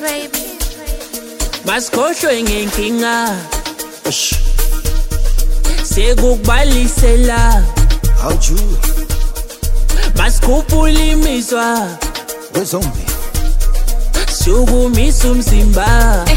Masikhohlwe ngenkinga sekukubalisela Howju masikhuphula imizwa wezombi sukumisa umzimba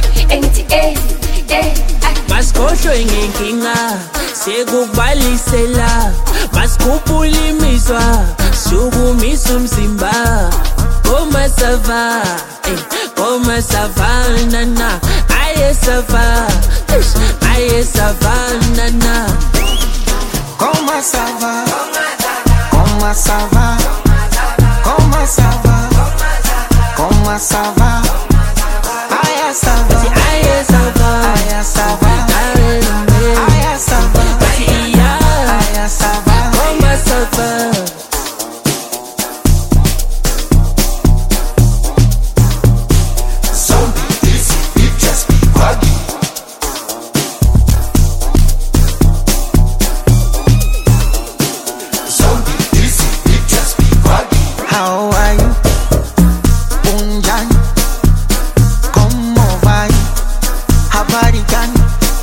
Masikhohlwe ngenkinga sekukubalisela masikhuphula imizwa sukumisa umzimba Koma sava Koma savana na Aye sava Aye savana na Koma sava Koma sava Koma sava Koma sava Aye sava Aye sava Aye sava Aye sava Aye sava Koma sava How are you? Unjani? ¿Cómo va? Habari gani?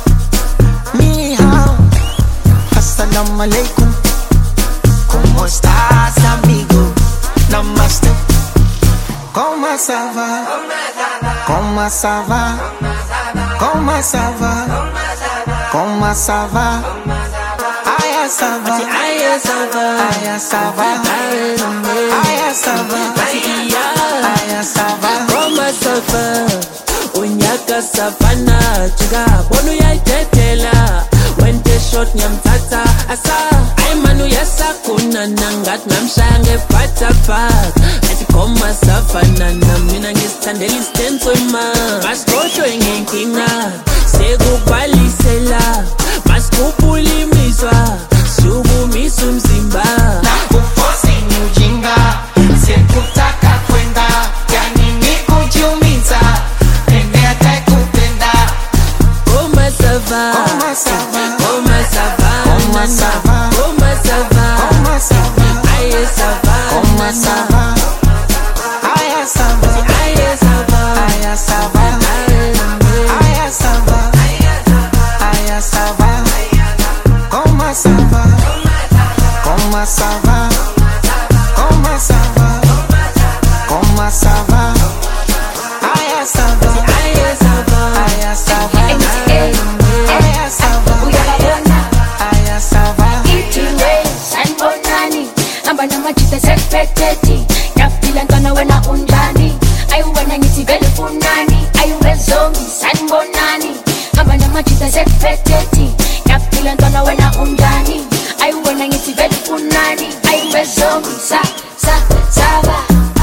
Ni hao. Assalamu alaikum. ¿Cómo estás, amigo? Namaste. ¿Cómo ça va? ¿Cómo ça va? ¿Cómo ça va? ¿Cómo ça va? Aya ça va. Aye sava Aya ça va. Aya ça va. Aya ça va. Koma sava Unyaka savana Chiga bonu ya itetela Wente shot nyamtata Asa Ay manu yasa kuna nangat Namshange pata pat Ati koma savana na mina ngistandeli stenzo ima Masikhohlwe ngenkinga sekukubalisela masikhuphula imizwa sukumisa umzimba Nakufosi ni ujinga, sikutaka kwenda, yani ni kujiumiza, pende atakupenda. Koma sava Koma sava, Koma sava Koma sava, Koma sava Koma sava, Aye sava Koma sava, Aya sava, Aye sava Aya sava, Aya sava, Aya sava, Koma sava, Koma sava, Koma sava, Koma sava, Aya sava, Aye sava Aya sava, Aya sava, Aya sava. Sanibonani hamba namajita sekuphethe yaphila ntwana wena unjani ayiwena ngithi vele funani ayiwezongi sanibonani hamba namajita sekuphethe yaphila ntwana wena unjani ayiwena ngithi vele funani ayiwezongi sava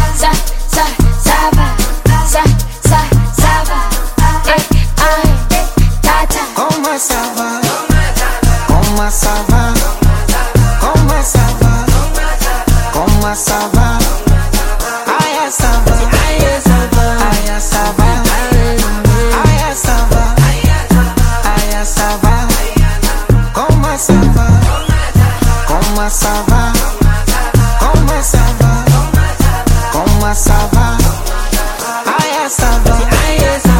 tata Koma sava, Koma sava, Koma sava, Koma sava, Aya sava, Aye sava Aya sava, Aya sava, Aya sava, Koma sava, Koma sava, Koma sava, Koma sava, Aya sava, Aye sava